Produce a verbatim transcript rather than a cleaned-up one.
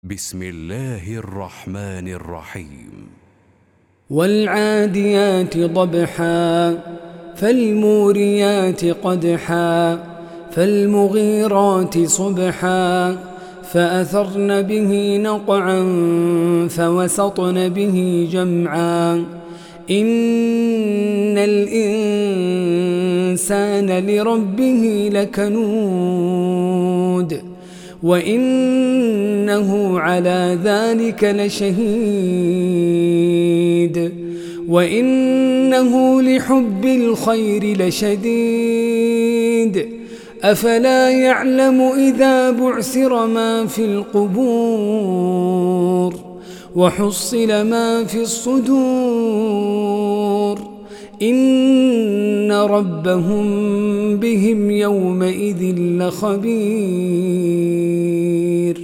بسم الله الرحمن الرحيم. والعاديات ضبحا فالموريات قدحا فالمغيرات صبحا فأثرن به نقعا فوسطن به جمعا إن الإنسان لربه لكنود وإنه على ذلك لشهيد وإنه لحب الخير لشديد أفلا يعلم إذا بعثر ما في القبور وحصل ما في الصدور إن ربهم بهم يومئذ لخبير.